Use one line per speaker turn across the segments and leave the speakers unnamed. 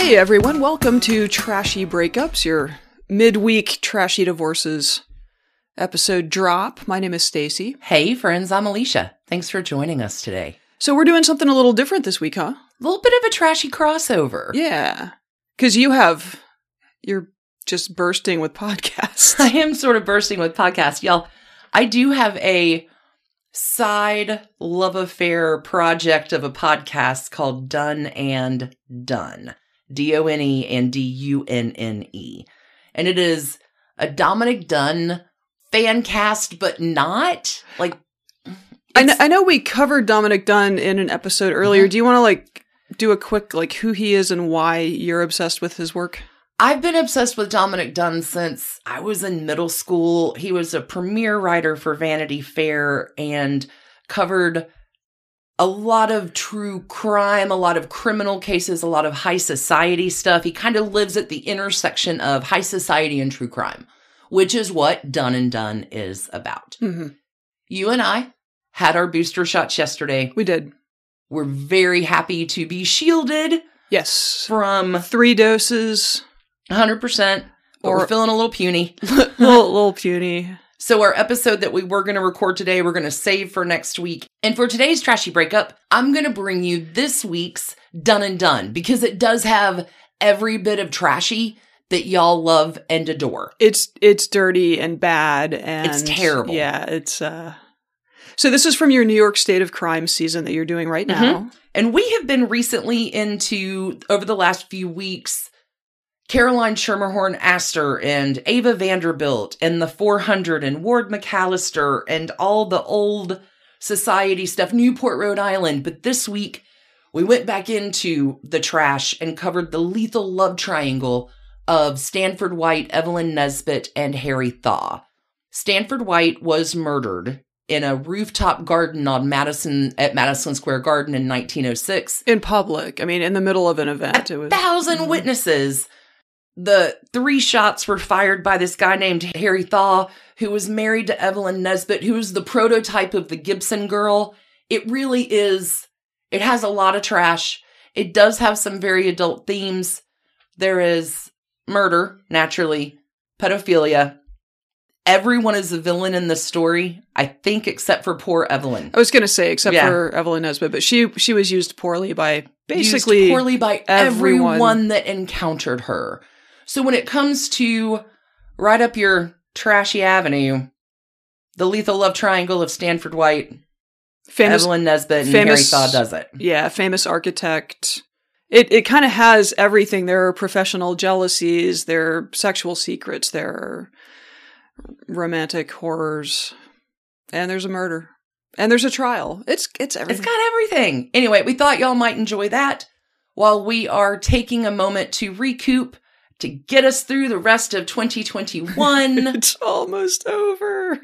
Hey everyone, welcome to Trashy Breakups, your midweek Trashy Divorces episode drop. My name is Stacy.
Hey friends, I'm Alicia. Thanks for joining us today.
So we're doing something a little different this week, huh?
A little bit of a trashy crossover.
Yeah, because you're just bursting with podcasts.
I am sort of bursting with podcasts. Y'all, I do have a side love affair project of a podcast called Done and Done. D-O-N-E and D-U-N-N-E. And it is a Dominic Dunne fan cast, but not. Like,
I know we covered Dominic Dunne in an episode earlier.
Mm-hmm.
Do you want to do a quick who he is and why you're obsessed with his work?
I've been obsessed with Dominic Dunne since I was in middle school. He was a premier writer for Vanity Fair and covered a lot of true crime, a lot of criminal cases, a lot of high society stuff. He kind of lives at the intersection of high society and true crime, which is what Done and Done is about.
Mm-hmm.
You and I had our booster shots yesterday.
We did.
We're very happy to be shielded.
Yes.
From
3 doses.
100%. But we're feeling a little puny.
little puny.
So our episode that we were going to record today, we're going to save for next week. And for today's Trashy Breakup, I'm going to bring you this week's Done and Done because it does have every bit of trashy that y'all love and adore.
It's dirty and bad and
it's terrible.
Yeah, it's So this is from your New York State of Crime season that you're doing right now.
Mm-hmm. And we have been recently over the last few weeks, Caroline Schermerhorn Astor and Ava Vanderbilt and the 400 and Ward McAllister and all the old society stuff, Newport, Rhode Island. But this week, we went back into the trash and covered the lethal love triangle of Stanford White, Evelyn Nesbit, and Harry Thaw. Stanford White was murdered in a rooftop garden at Madison Square Garden in 1906.
In public. I mean, in the middle of an event.
1,000 witnesses. The 3 shots were fired by this guy named Harry Thaw, who was married to Evelyn Nesbit, who was the prototype of the Gibson girl. It really is. It has a lot of trash. It does have some very adult themes. There is murder, naturally, pedophilia. Everyone is a villain in this story, I think, except for poor Evelyn.
I was going to say, except for Evelyn Nesbit, but she was used poorly by
everyone that encountered her. So when it comes to right up your trashy avenue, the lethal love triangle of Stanford White, Evelyn Nesbit, and Harry Thaw does it.
Yeah, famous architect. It kind of has everything. There are professional jealousies, there are sexual secrets, there are romantic horrors, and there's a murder. And there's a trial. It's everything.
It's got everything. Anyway, we thought y'all might enjoy that while we are taking a moment to recoup to get us through the rest of 2021.
It's almost over.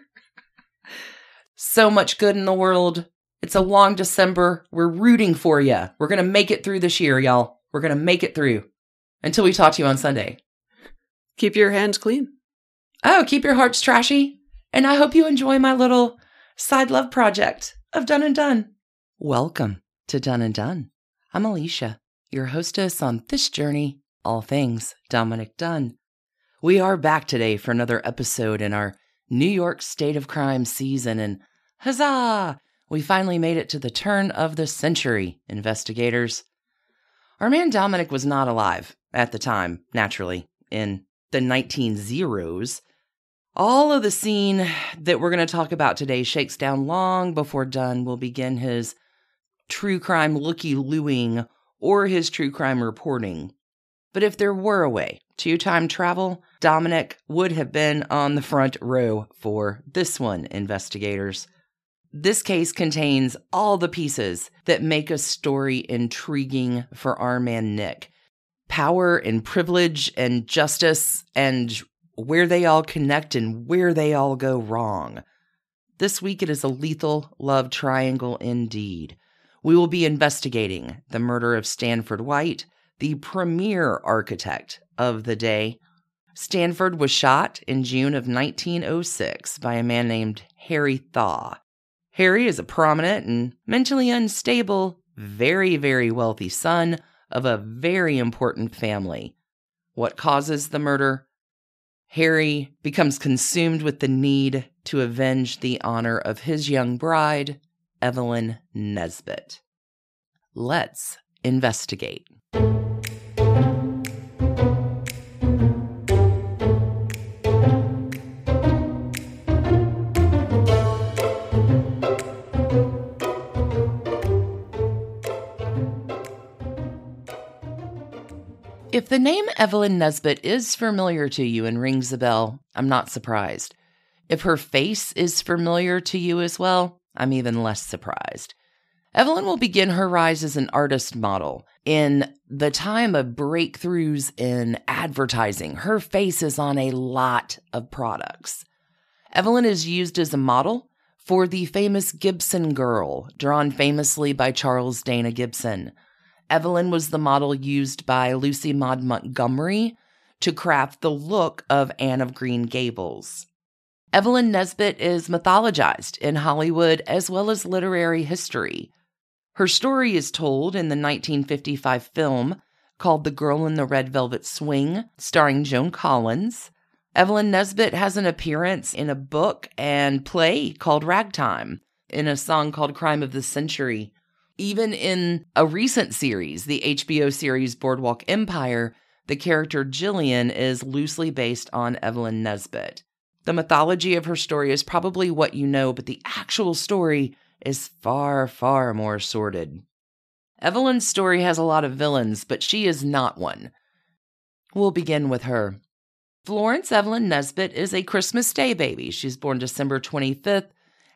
So much good in the world. It's a long December. We're rooting for you. We're going to make it through this year, y'all. We're going to make it through until we talk to you on Sunday.
Keep your hands clean.
Oh, keep your hearts trashy. And I hope you enjoy my little side love project of Done and Done. Welcome to Done and Done. I'm Alicia, your hostess on this journey, all things Dominic Dunne. We are back today for another episode in our New York State of Crime season, and huzzah! We finally made it to the turn of the century, investigators. Our man Dominic was not alive at the time, naturally, in the 1900s. All of the scene that we're going to talk about today shakes down long before Dunne will begin his true crime looky-looing or his true crime reporting. But if there were a way to time travel, Dominic would have been on the front row for this one, investigators. This case contains all the pieces that make a story intriguing for our man Nick. Power and privilege and justice and where they all connect and where they all go wrong. This week it is a lethal love triangle indeed. We will be investigating the murder of Stanford White, the premier architect of the day. Stanford was shot in June of 1906 by a man named Harry Thaw. Harry is a prominent and mentally unstable, very, very wealthy son of a very important family. What causes the murder? Harry becomes consumed with the need to avenge the honor of his young bride, Evelyn Nesbit. Let's investigate. If the name Evelyn Nesbit is familiar to you and rings a bell, I'm not surprised. If her face is familiar to you as well, I'm even less surprised. Evelyn will begin her rise as an artist model. In the time of breakthroughs in advertising, her face is on a lot of products. Evelyn is used as a model for the famous Gibson Girl, drawn famously by Charles Dana Gibson. Evelyn was the model used by Lucy Maud Montgomery to craft the look of Anne of Green Gables. Evelyn Nesbit is mythologized in Hollywood as well as literary history. Her story is told in the 1955 film called The Girl in the Red Velvet Swing, starring Joan Collins. Evelyn Nesbit has an appearance in a book and play called Ragtime, in a song called Crime of the Century. Even in a recent series, the HBO series Boardwalk Empire, the character Jillian is loosely based on Evelyn Nesbit. The mythology of her story is probably what you know, but the actual story is far, far more sordid. Evelyn's story has a lot of villains, but she is not one. We'll begin with her. Florence Evelyn Nesbit is a Christmas Day baby. She's born December 25th,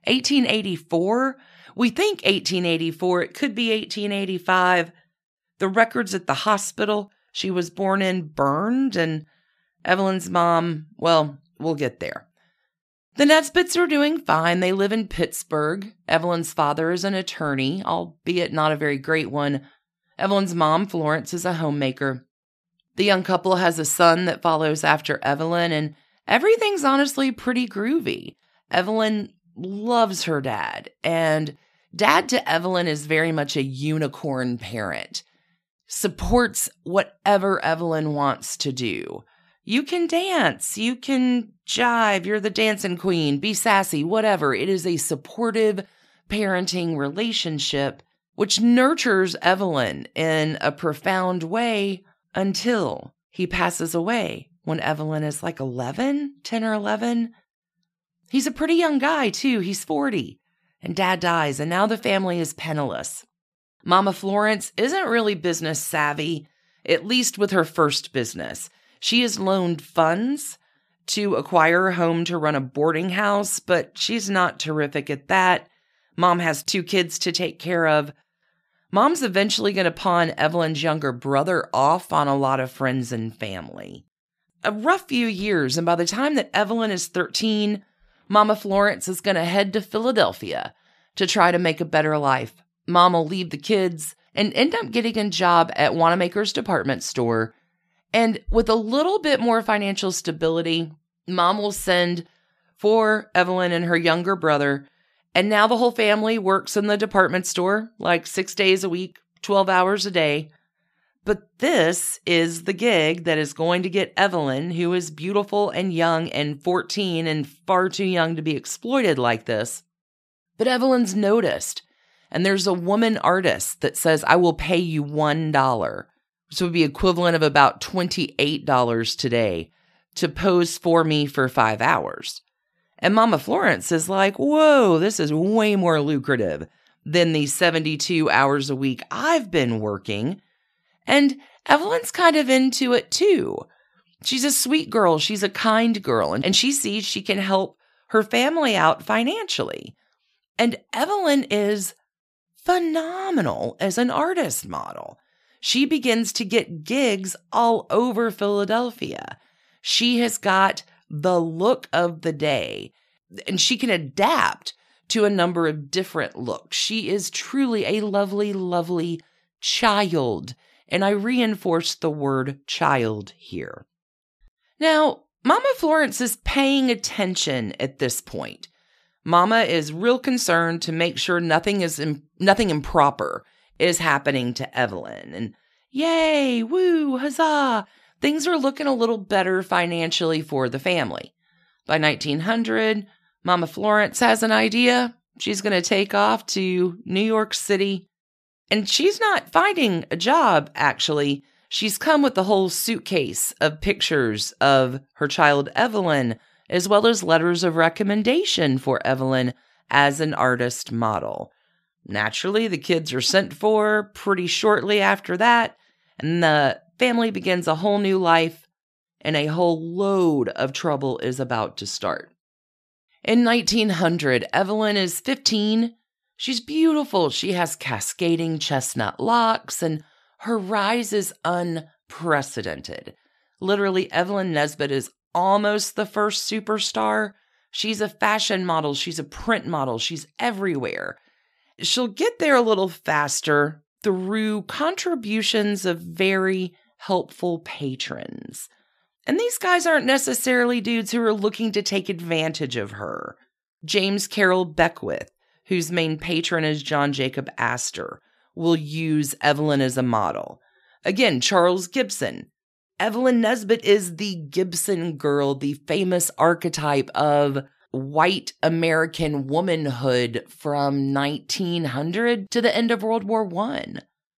1884. We think 1884. It could be 1885. The records at the hospital she was born in burned, and Evelyn's mom, well, we'll get there. The Nesbits are doing fine. They live in Pittsburgh. Evelyn's father is an attorney, albeit not a very great one. Evelyn's mom, Florence, is a homemaker. The young couple has a son that follows after Evelyn, and everything's honestly pretty groovy. Evelyn loves her dad, and Dad to Evelyn is very much a unicorn parent. Supports whatever Evelyn wants to do. You can dance, you can jive, you're the dancing queen, be sassy, whatever. It is a supportive parenting relationship which nurtures Evelyn in a profound way until he passes away when Evelyn is like 10 or 11. He's a pretty young guy too, he's 40. And Dad dies, and now the family is penniless. Mama Florence isn't really business savvy, at least with her first business. She has loaned funds to acquire a home to run a boarding house, but she's not terrific at that. Mom has 2 kids to take care of. Mom's eventually going to pawn Evelyn's younger brother off on a lot of friends and family. A rough few years, and by the time that Evelyn is 13, Mama Florence is going to head to Philadelphia to try to make a better life. Mom will leave the kids and end up getting a job at Wanamaker's department store. And with a little bit more financial stability, Mom will send for Evelyn and her younger brother. And now the whole family works in the department store, like 6 days a week, 12 hours a day. But this is the gig that is going to get Evelyn, who is beautiful and young and 14 and far too young to be exploited like this. But Evelyn's noticed, and there's a woman artist that says, I will pay you $1, which would be equivalent of about $28 today, to pose for me for 5 hours. And Mama Florence is like, whoa, this is way more lucrative than the 72 hours a week I've been working. And Evelyn's kind of into it too. She's a sweet girl. She's a kind girl. And she sees she can help her family out financially. And Evelyn is phenomenal as an artist model. She begins to get gigs all over Philadelphia. She has got the look of the day, and she can adapt to a number of different looks. She is truly a lovely, lovely child. And I reinforce the word child here. Now, Mama Florence is paying attention at this point. Mama is real concerned to make sure nothing improper is happening to Evelyn. And Yay, woo, huzzah. Things are looking a little better financially for the family. By 1900, Mama Florence has an idea. She's going to take off to New York City. And she's not finding a job, actually. She's come with a whole suitcase of pictures of her child Evelyn, as well as letters of recommendation for Evelyn as an artist model. Naturally, the kids are sent for pretty shortly after that, and the family begins a whole new life, and a whole load of trouble is about to start. In 1900, Evelyn is 15. She's beautiful. She has cascading chestnut locks, and her rise is unprecedented. Literally, Evelyn Nesbit is almost the first superstar. She's a fashion model. She's a print model. She's everywhere. She'll get there a little faster through contributions of very helpful patrons. And these guys aren't necessarily dudes who are looking to take advantage of her. James Carroll Beckwith, whose main patron is John Jacob Astor, will use Evelyn as a model. Again, Charles Gibson. Evelyn Nesbit is the Gibson girl, the famous archetype of white American womanhood from 1900 to the end of World War I.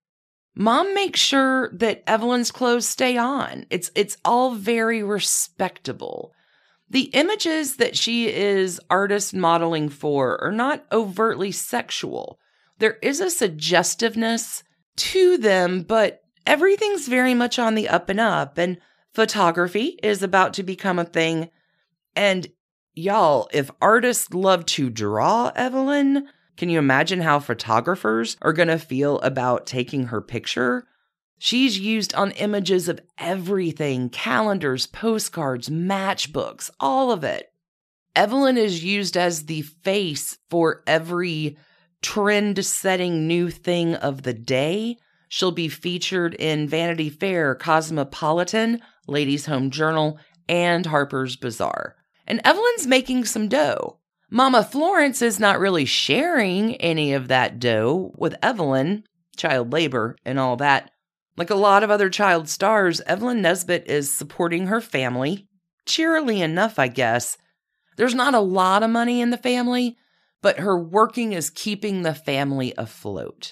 Mom makes sure that Evelyn's clothes stay on. It's all very respectable. The images that she is artist modeling for are not overtly sexual. There is a suggestiveness to them, but everything's very much on the up and up, and photography is about to become a thing. And y'all, if artists love to draw Evelyn, can you imagine how photographers are going to feel about taking her picture? She's used on images of everything, calendars, postcards, matchbooks, all of it. Evelyn is used as the face for every trend-setting new thing of the day. She'll be featured in Vanity Fair, Cosmopolitan, Ladies' Home Journal, and Harper's Bazaar. And Evelyn's making some dough. Mama Florence is not really sharing any of that dough with Evelyn, child labor and all that. Like a lot of other child stars, Evelyn Nesbit is supporting her family, cheerily enough, I guess. There's not a lot of money in the family, but her working is keeping the family afloat.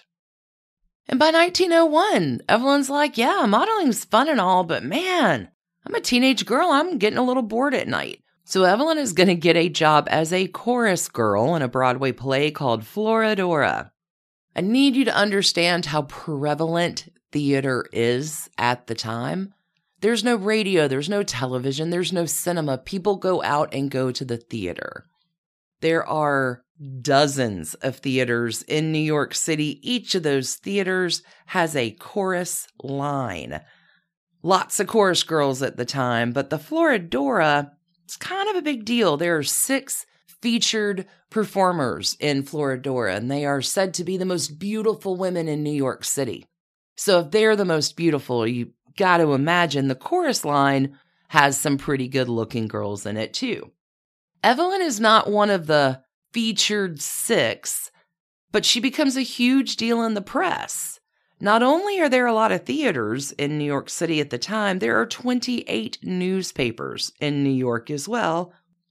And by 1901, Evelyn's like, yeah, modeling's fun and all, but man, I'm a teenage girl. I'm getting a little bored at night. So Evelyn is going to get a job as a chorus girl in a Broadway play called Florodora. I need you to understand how prevalent theater is at the time. There's no radio, there's no television, there's no cinema. People go out and go to the theater. There are dozens of theaters in New York City. Each of those theaters has a chorus line. Lots of chorus girls at the time, but the Florodora, it's kind of a big deal. There are 6 featured performers in Florodora, and they are said to be the most beautiful women in New York City. So if they're the most beautiful, you got to imagine the chorus line has some pretty good-looking girls in it, too. Evelyn is not one of the featured 6, but she becomes a huge deal in the press. Not only are there a lot of theaters in New York City at the time, there are 28 newspapers in New York as well.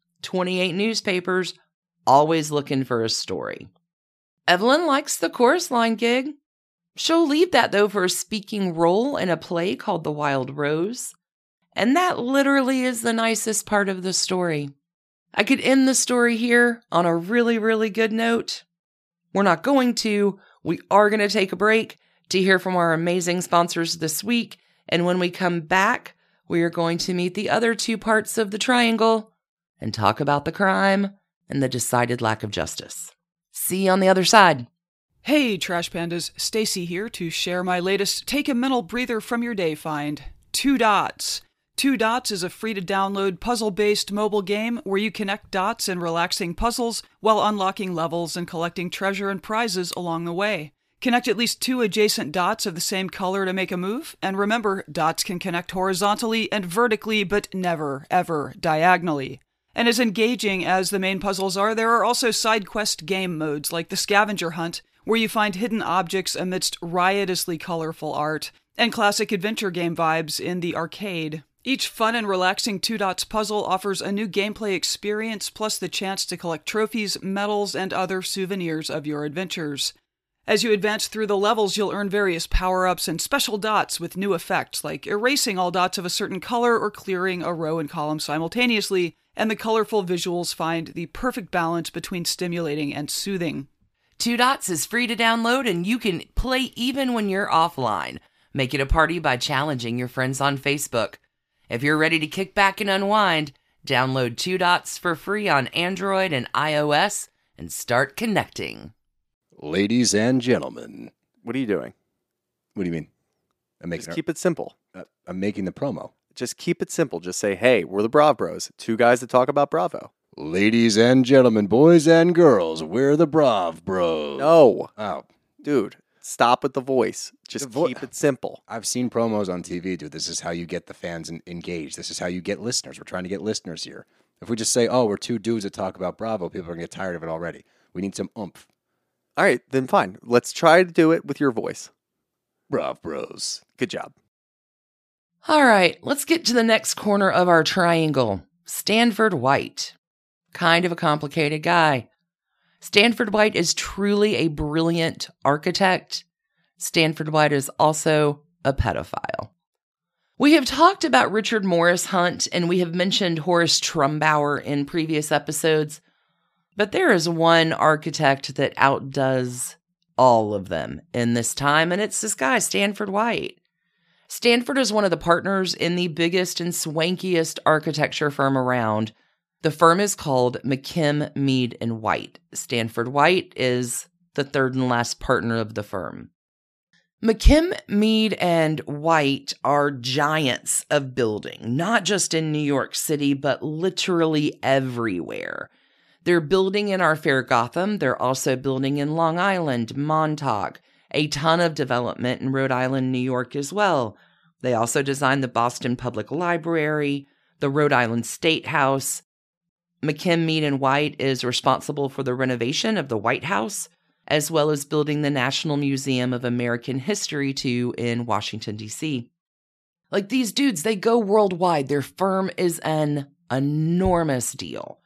28 newspapers, always looking for a story. Evelyn likes the chorus line gig. She'll leave that, though, for a speaking role in a play called The Wild Rose. And that literally is the nicest part of the story. I could end the story here on a really, really good note. We're not going to. We are going to take a break to hear from our amazing sponsors this week. And when we come back, we are going to meet the other 2 parts of the triangle and talk about the crime and the decided lack of justice. See you on the other side.
Hey, Trash Pandas, Stacy here to share my latest Take a Mental Breather from Your Day find, 2 Dots. 2 Dots is a free-to-download puzzle-based mobile game where you connect dots in relaxing puzzles while unlocking levels and collecting treasure and prizes along the way. Connect at least 2 adjacent dots of the same color to make a move, and remember, dots can connect horizontally and vertically, but never, ever diagonally. And as engaging as the main puzzles are, there are also side quest game modes like the Scavenger Hunt, where you find hidden objects amidst riotously colorful art, and classic adventure game vibes in the arcade. Each fun and relaxing Two Dots puzzle offers a new gameplay experience, plus the chance to collect trophies, medals, and other souvenirs of your adventures. As you advance through the levels, you'll earn various power-ups and special dots with new effects, like erasing all dots of a certain color or clearing a row and column simultaneously, and the colorful visuals find the perfect balance between stimulating and soothing.
Two Dots is free to download, and you can play even when you're offline. Make it a party by challenging your friends on Facebook. If you're ready to kick back and unwind, download Two Dots for free on Android and iOS and start connecting.
Ladies and gentlemen.
What are you doing?
What do you mean?
Just keep it simple.
I'm making the promo.
Just keep it simple. Just say, hey, we're the Brav Bros. Two guys that talk about Bravo.
Ladies and gentlemen, boys and girls, we're the Brav Bros.
No.
Oh.
Dude, stop with the voice. Just keep it simple.
I've seen promos on TV, dude. This is how you get the fans engaged. This is how you get listeners. We're trying to get listeners here. If we just say, oh, we're two dudes that talk about Bravo, people are going to get tired of it already. We need some oomph.
All right, then fine. Let's try to do it with your voice.
Brav Bros.
Good job.
All right, let's get to the next corner of our triangle. Stanford White. Kind of a complicated guy. Stanford White is truly a brilliant architect. Stanford White is also a pedophile. We have talked about Richard Morris Hunt, and we have mentioned Horace Trumbauer in previous episodes. But there is one architect that outdoes all of them in this time, and it's this guy, Stanford White. Stanford is one of the partners in the biggest and swankiest architecture firm around. The firm is called McKim, Mead & White. Stanford White is the third and last partner of the firm. McKim, Mead, and White are giants of building, not just in New York City, but literally everywhere. They're building in our fair Gotham. They're also building in Long Island, Montauk, a ton of development in Rhode Island, New York as well. They also designed the Boston Public Library, the Rhode Island State House. McKim, Mead & White is responsible for the renovation of the White House, as well as building the National Museum of American History, too, in Washington, D.C. Like, these dudes, they go worldwide. Their firm is an enormous deal.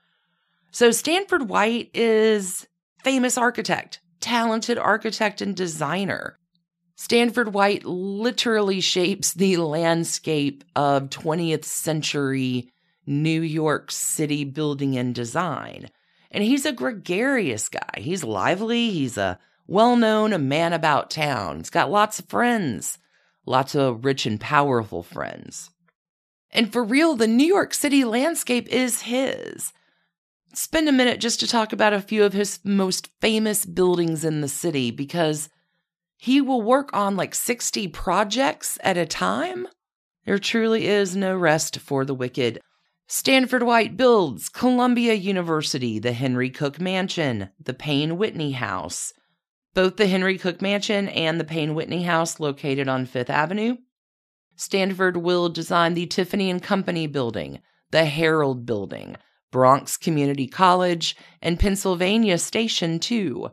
So Stanford White is famous architect, talented architect and designer. Stanford White literally shapes the landscape of 20th century New York City building and design. And he's a gregarious guy. He's lively. He's a well-known man about town. He's got lots of friends, lots of rich and powerful friends. And for real, the New York City landscape is his. Spend a minute just to talk about a few of his most famous buildings in the city, because he will work on like 60 projects at a time. There truly is no rest for the wicked. Stanford White builds Columbia University, the Henry Cook Mansion, the Payne Whitney House. Both the Henry Cook Mansion and the Payne Whitney House located on Fifth Avenue. Stanford will design the Tiffany & Company building, the Herald building, Bronx Community College, and Pennsylvania Station, too.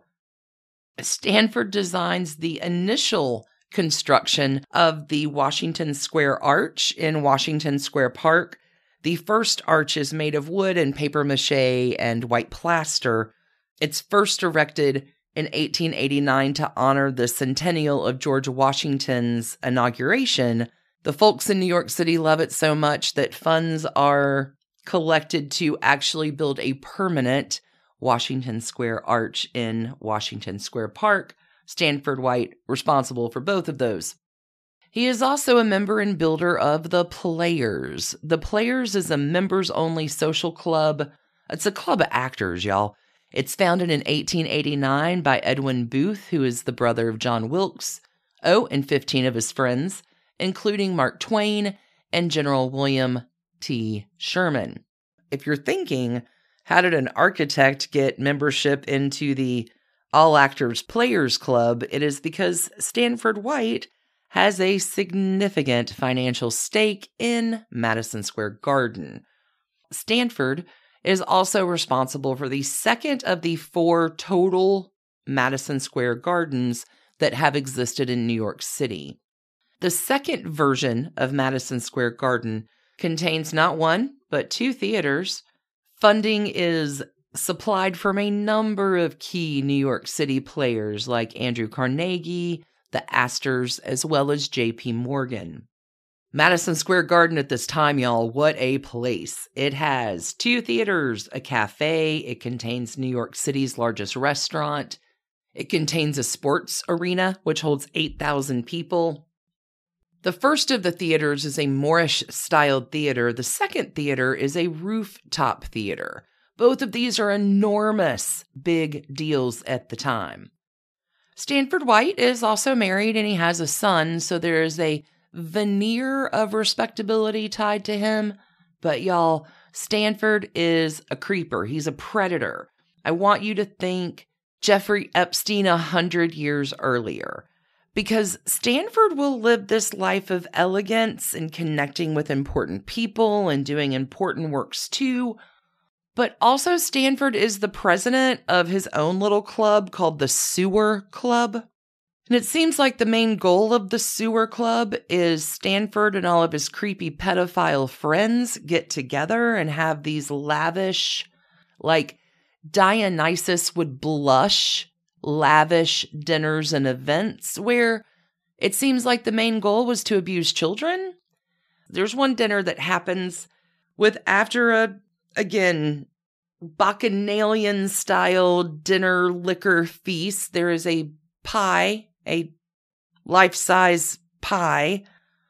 Stanford designs the initial construction of the Washington Square Arch in Washington Square Park. The first arch is made of wood and papier-mâché and white plaster. It's first erected in 1889 to honor the centennial of George Washington's inauguration. The folks in New York City love it so much that funds are collected to actually build a permanent Washington Square Arch in Washington Square Park. Stanford White responsible for both of those. He is also a member and builder of the Players. The Players is a members-only social club. It's a club of actors, y'all. It's founded in 1889 by Edwin Booth, who is the brother of John Wilkes, and 15 of his friends, including Mark Twain and General William T. Sherman. If you're thinking, how did an architect get membership into the All Actors Players Club? It is because Stanford White has a significant financial stake in Madison Square Garden. Stanford is also responsible for the second of the 4 total Madison Square Gardens that have existed in New York City. The second version of Madison Square Garden contains not one, but 2 theaters. Funding is supplied from a number of key New York City players like Andrew Carnegie, the Astors, as well as J.P. Morgan. Madison Square Garden at this time, y'all, what a place. It has 2 theaters, a cafe. It contains New York City's largest restaurant. It contains a sports arena, which holds 8,000 people. The first of the theaters is a Moorish-styled theater. The second theater is a rooftop theater. Both of these are enormous, big deals at the time. Stanford White is also married and he has a son, so there is a veneer of respectability tied to him. But y'all, Stanford is a creeper. He's a predator. I want you to think Jeffrey Epstein 100 years earlier. Because Stanford will live this life of elegance and connecting with important people and doing important works too. But also Stanford is the president of his own little club called the Sewer Club. And it seems like the main goal of the Sewer Club is Stanford and all of his creepy pedophile friends get together and have these lavish, like Dionysus would blush, lavish dinners and events where it seems like the main goal was to abuse children. There's one dinner that happens with after a, again, bacchanalian style dinner liquor feast. There is a pie, a life-size pie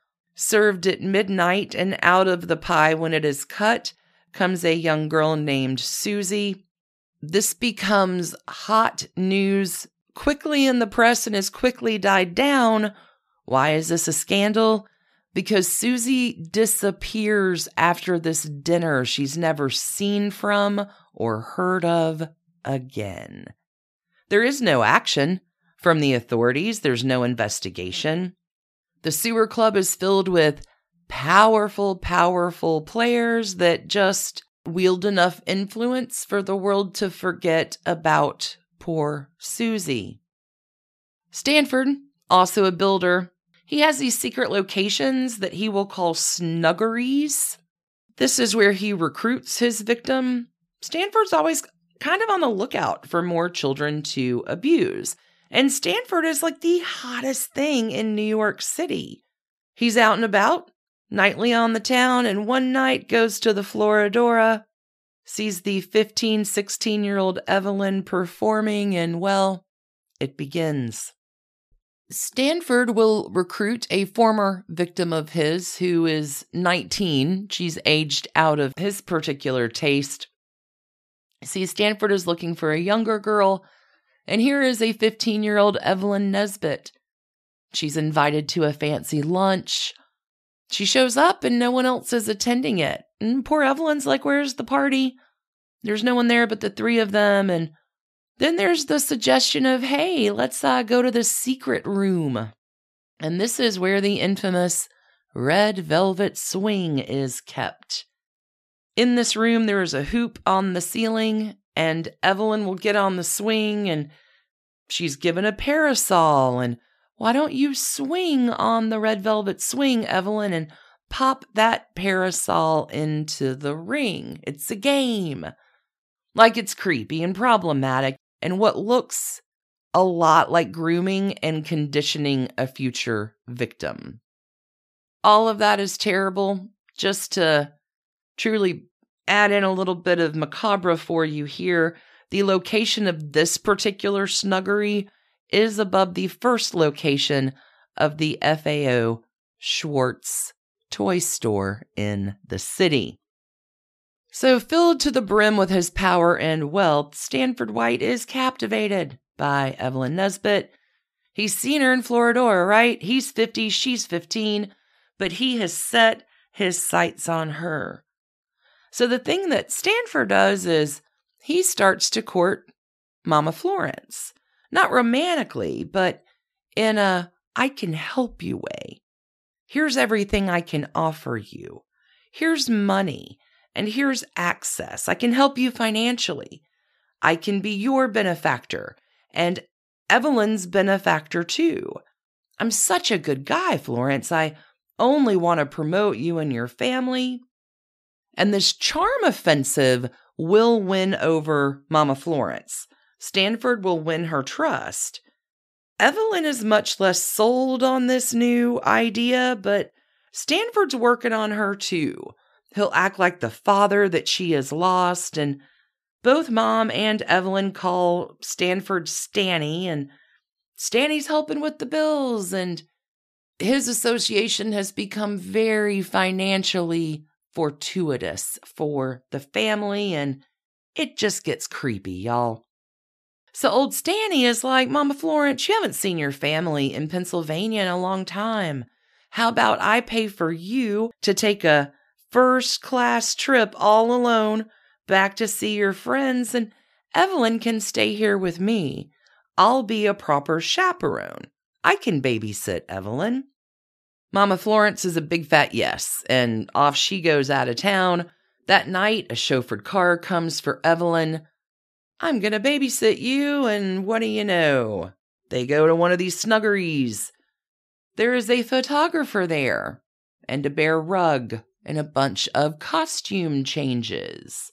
served at midnight, and out of the pie, when it is cut, comes a young girl named Susie. This becomes hot news quickly in the press and has quickly died down. Why is this a scandal? Because Susie disappears after this dinner. She's never seen from or heard of again. There is no action from the authorities. There's no investigation. The Sewer Club is filled with powerful players that just wield enough influence for the world to forget about poor Susie. Stanford, also a builder, he has these secret locations that he will call snuggeries. This is where he recruits his victim. Stanford's always kind of on the lookout for more children to abuse. And Stanford is like the hottest thing in New York City. He's out and about, nightly on the town, and one night goes to the Floridora, sees the 15, 16-year-old Evelyn performing, and well, it begins. Stanford will recruit a former victim of his who is 19. She's aged out of his particular taste. See, Stanford is looking for a younger girl, and here is a 15-year-old Evelyn Nesbit. She's invited to a fancy lunch. She shows up and no one else is attending it. And poor Evelyn's like, where's the party? There's no one there but the 3 of them. And then there's the suggestion of, hey, let's go to the secret room. And this is where the infamous red velvet swing is kept. In this room, there is a hoop on the ceiling, and Evelyn will get on the swing, and she's given a parasol, and why don't you swing on the red velvet swing, Evelyn, and pop that parasol into the ring? It's a game. Like, it's creepy and problematic, and what looks a lot like grooming and conditioning a future victim. All of that is terrible. Just to truly add in a little bit of macabre for you here, the location of this particular snuggery is above the first location of the FAO Schwarz toy store in the city. So, filled to the brim with his power and wealth, Stanford White is captivated by Evelyn Nesbit. He's seen her in Floridora, right? He's 50, she's 15, but he has set his sights on her. So the thing that Stanford does is he starts to court Mama Florence. Not romantically, but in a I can help you way. Here's everything I can offer you. Here's money, and here's access. I can help you financially. I can be your benefactor, and Evelyn's benefactor too. I'm such a good guy, Florence. I only want to promote you and your family. And this charm offensive will win over Mama Florence. Stanford will win her trust. Evelyn is much less sold on this new idea, but Stanford's working on her too. He'll act like the father that she has lost, and both Mom and Evelyn call Stanford Stanny, and Stanny's helping with the bills, and his association has become very financially fortuitous for the family, and it just gets creepy, y'all. So old Stanny is like, Mama Florence, you haven't seen your family in Pennsylvania in a long time. How about I pay for you to take a first-class trip all alone back to see your friends, and Evelyn can stay here with me. I'll be a proper chaperone. I can babysit Evelyn. Mama Florence is a big fat yes, and off she goes out of town. That night, a chauffeured car comes for Evelyn. I'm gonna babysit you, and what do you know? They go to one of these snuggeries. There is a photographer there, and a bear rug, and a bunch of costume changes.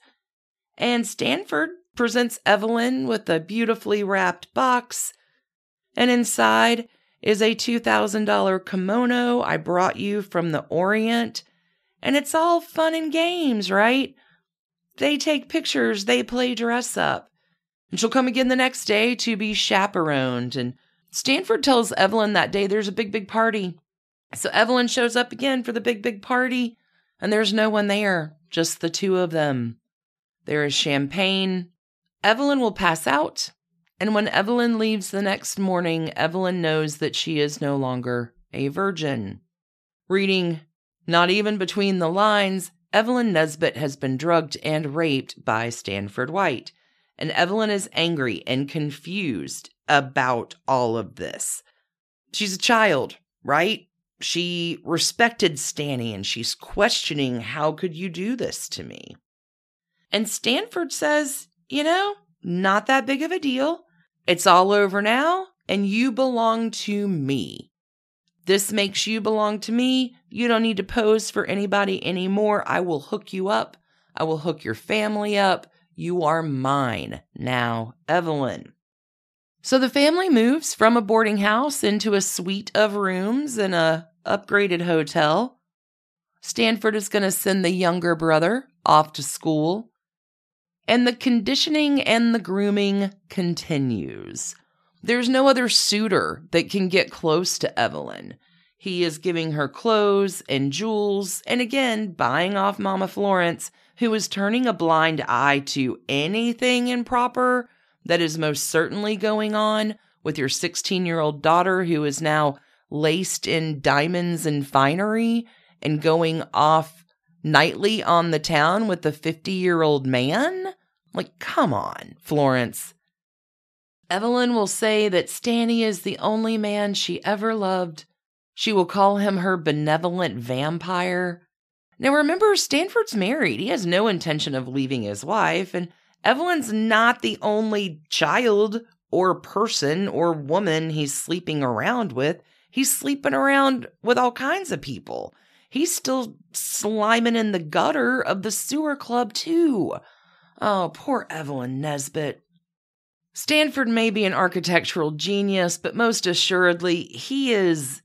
And Stanford presents Evelyn with a beautifully wrapped box, and inside is a $2,000 kimono I brought you from the Orient, and it's all fun and games, right? They take pictures, they play dress up, and she'll come again the next day to be chaperoned, and Stanford tells Evelyn that day there's a big party. So Evelyn shows up again for the big party, and there's no one there, just the two of them. There is champagne. Evelyn will pass out, and when Evelyn leaves the next morning, Evelyn knows that she is no longer a virgin. Reading not even between the lines, Evelyn Nesbit has been drugged and raped by Stanford White, and Evelyn is angry and confused about all of this. She's a child, right? She respected Stanny, and she's questioning, how could you do this to me? And Stanford says, not that big of a deal. It's all over now, and you belong to me. This makes you belong to me. You don't need to pose for anybody anymore. I will hook you up. I will hook your family up. You are mine now, Evelyn. So the family moves from a boarding house into a suite of rooms in a upgraded hotel. Stanford is going to send the younger brother off to school. And the conditioning and the grooming continues. There's no other suitor that can get close to Evelyn. He is giving her clothes and jewels, and again, buying off Mama Florence, who is turning a blind eye to anything improper that is most certainly going on with your 16-year-old daughter who is now laced in diamonds and finery and going off nightly on the town with a 50-year-old man? Like, come on, Florence. Evelyn will say that Stanny is the only man she ever loved. She will call him her benevolent vampire. Now remember, Stanford's married. He has no intention of leaving his wife, and Evelyn's not the only child or person or woman he's sleeping around with. He's sleeping around with all kinds of people. He's still sliming in the gutter of the sewer club, too. Oh, poor Evelyn Nesbit. Stanford may be an architectural genius, but most assuredly, he is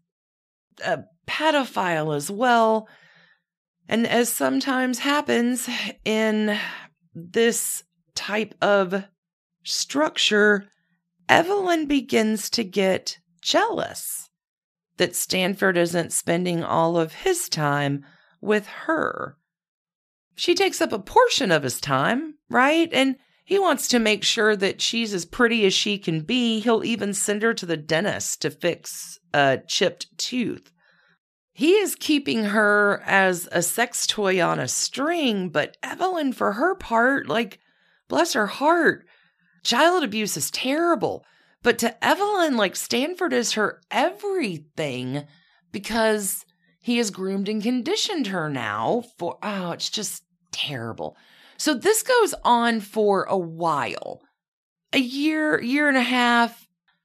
a pedophile as well. And as sometimes happens in this type of structure, Evelyn begins to get jealous that Stanford isn't spending all of his time with her. She takes up a portion of his time, right? And he wants to make sure that she's as pretty as she can be. He'll even send her to the dentist to fix a chipped tooth. He is keeping her as a sex toy on a string, but Evelyn, for her part, bless her heart, child abuse is terrible. But to Evelyn, Stanford is her everything because he has groomed and conditioned her now for, it's just terrible. So this goes on for a while, a year and a half.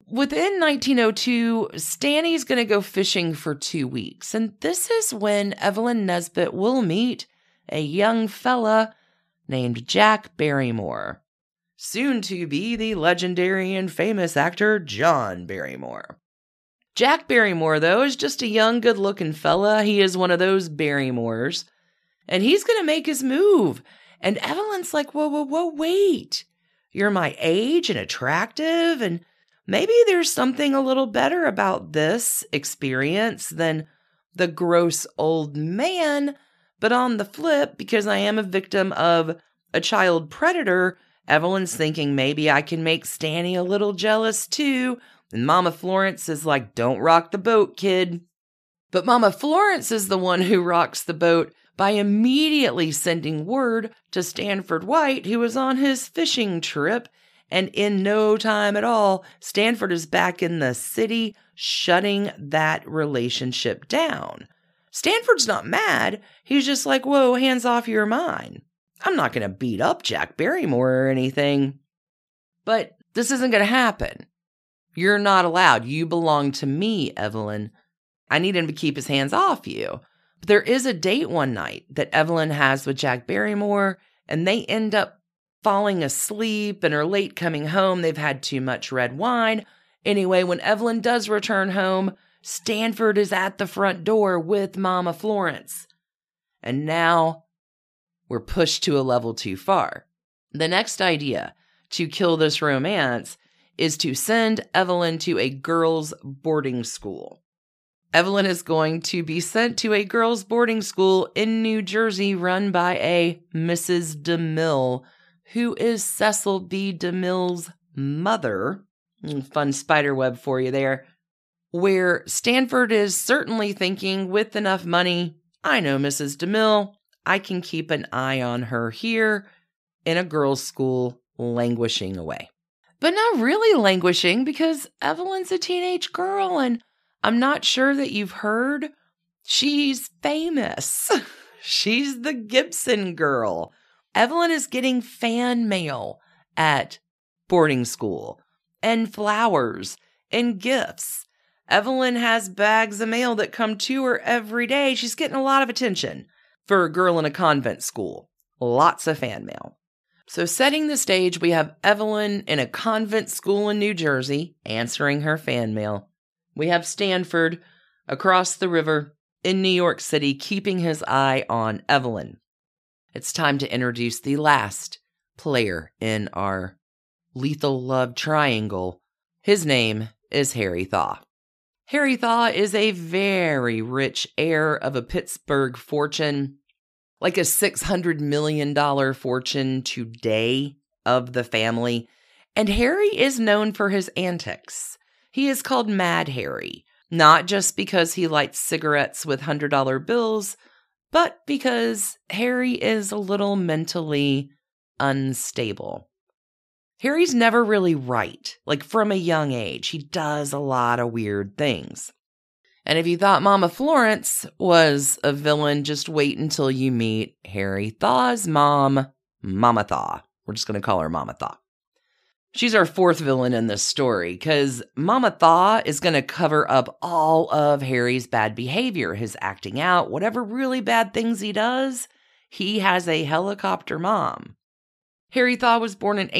Within 1902, Stanny's going to go fishing for 2 weeks, and this is when Evelyn Nesbit will meet a young fella named Jack Barrymore, soon to be the legendary and famous actor John Barrymore. Jack Barrymore, though, is just a young, good-looking fella. He is one of those Barrymores, and he's going to make his move. And Evelyn's like, whoa, wait. You're my age and attractive, and maybe there's something a little better about this experience than the gross old man. But on the flip, because I am a victim of a child predator, Evelyn's thinking maybe I can make Stanny a little jealous too. And Mama Florence is like, don't rock the boat, kid. But Mama Florence is the one who rocks the boat by immediately sending word to Stanford White, who was on his fishing trip. And in no time at all, Stanford is back in the city, shutting that relationship down. Stanford's not mad. He's just like, whoa, hands off your mind. I'm not going to beat up Jack Barrymore or anything. But this isn't going to happen. You're not allowed. You belong to me, Evelyn. I need him to keep his hands off you. But there is a date one night that Evelyn has with Jack Barrymore, and they end up falling asleep and are late coming home. They've had too much red wine. Anyway, when Evelyn does return home, Stanford is at the front door with Mama Florence. And now we're pushed to a level too far. The next idea to kill this romance is to send Evelyn to a girls' boarding school. Evelyn is going to be sent to a girls' boarding school in New Jersey run by a Mrs. DeMille, who is Cecil B. DeMille's mother. Fun spiderweb for you there. Where Stanford is certainly thinking, with enough money, I know Mrs. DeMille, I can keep an eye on her here in a girls' school languishing away. But not really languishing, because Evelyn's a teenage girl, and I'm not sure that you've heard, she's famous. She's the Gibson girl. Evelyn is getting fan mail at boarding school, and flowers, and gifts. Evelyn has bags of mail that come to her every day. She's getting a lot of attention for a girl in a convent school. Lots of fan mail. So setting the stage, we have Evelyn in a convent school in New Jersey answering her fan mail. We have Stanford across the river in New York City keeping his eye on Evelyn. It's time to introduce the last player in our lethal love triangle. His name is Harry Thaw. Harry Thaw is a very rich heir of a Pittsburgh fortune, like a $600 million fortune today of the family. And Harry is known for his antics. He is called Mad Harry, not just because he lights cigarettes with $100 bills, but because Harry is a little mentally unstable. Harry's never really right. Like from a young age, he does a lot of weird things. And if you thought Mama Florence was a villain, just wait until you meet Harry Thaw's mom, Mama Thaw. We're just going to call her Mama Thaw. She's our fourth villain in this story, because Mama Thaw is going to cover up all of Harry's bad behavior, his acting out, whatever really bad things he does. He has a helicopter mom. Harry Thaw was born in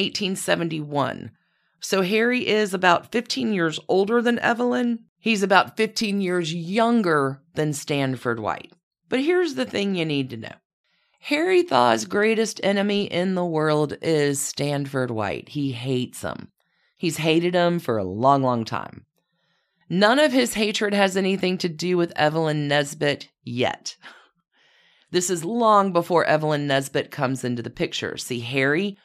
1871. So Harry is about 15 years older than Evelyn. He's about 15 years younger than Stanford White. But here's the thing you need to know. Harry Thaw's greatest enemy in the world is Stanford White. He hates him. He's hated him for a long, long time. None of his hatred has anything to do with Evelyn Nesbit yet. This is long before Evelyn Nesbit comes into the picture. See, Harry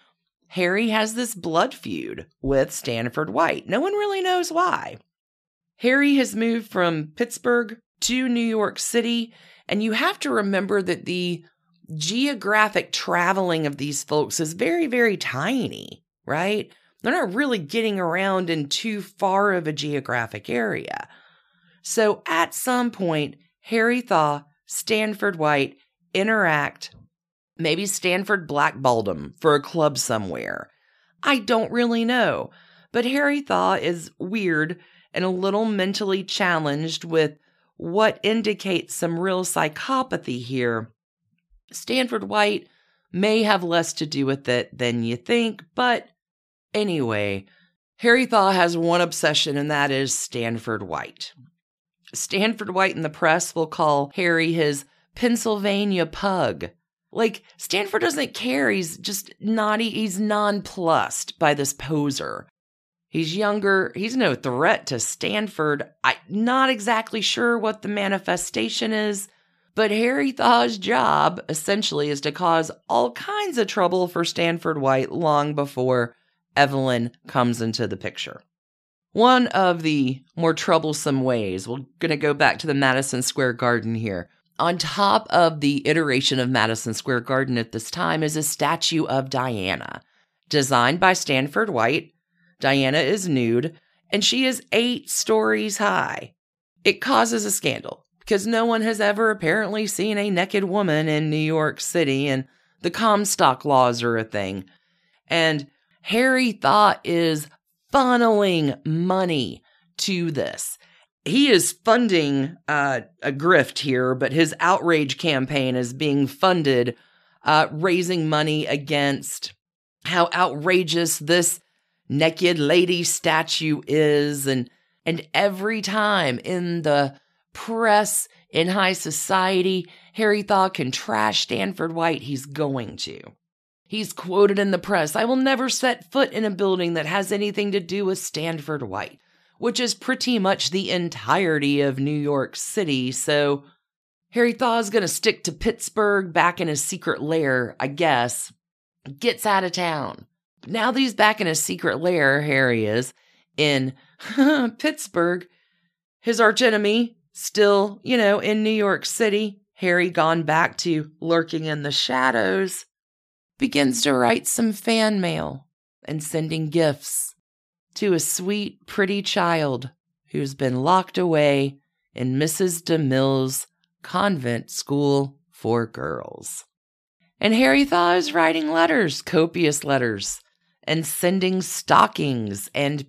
has this blood feud with Stanford White. No one really knows why. Harry has moved from Pittsburgh to New York City, and you have to remember that the geographic traveling of these folks is very, very tiny, right? They're not really getting around in too far of a geographic area. So at some point, Harry Thaw, Stanford White interact. Maybe Stanford blackballed him for a club somewhere. I don't really know. But Harry Thaw is weird and a little mentally challenged with what indicates some real psychopathy here. Stanford White may have less to do with it than you think, but anyway, Harry Thaw has one obsession, and that is Stanford White. Stanford White in the press will call Harry his Pennsylvania pug. Like, Stanford doesn't care. He's just he's nonplussed by this poser. He's younger. He's no threat to Stanford. I'm not exactly sure what the manifestation is, but Harry Thaw's job essentially is to cause all kinds of trouble for Stanford White long before Evelyn comes into the picture. One of the more troublesome ways, we're going to go back to the Madison Square Garden here. On top of the iteration of Madison Square Garden at this time is a statue of Diana, designed by Stanford White. Diana is nude, and she is 8 stories high. It causes a scandal, because no one has ever apparently seen a naked woman in New York City, and the Comstock laws are a thing. And Harry Thaw is funneling money to this. He is funding a grift here, but his outrage campaign is being funded, raising money against how outrageous this naked lady statue is. And every time in the press, in high society, Harry Thaw can trash Stanford White, he's going to. He's quoted in the press, "I will never set foot in a building that has anything to do with Stanford White," which is pretty much the entirety of New York City. So Harry Thaw is going to stick to Pittsburgh, back in his secret lair, I guess. Gets out of town. Now that he's back in his secret lair, Harry is, in Pittsburgh, his archenemy still, in New York City, Harry gone back to lurking in the shadows, begins to write some fan mail and sending gifts to a sweet, pretty child who's been locked away in Mrs. DeMille's convent school for girls. And Harry Thaw is writing letters, copious letters, and sending stockings and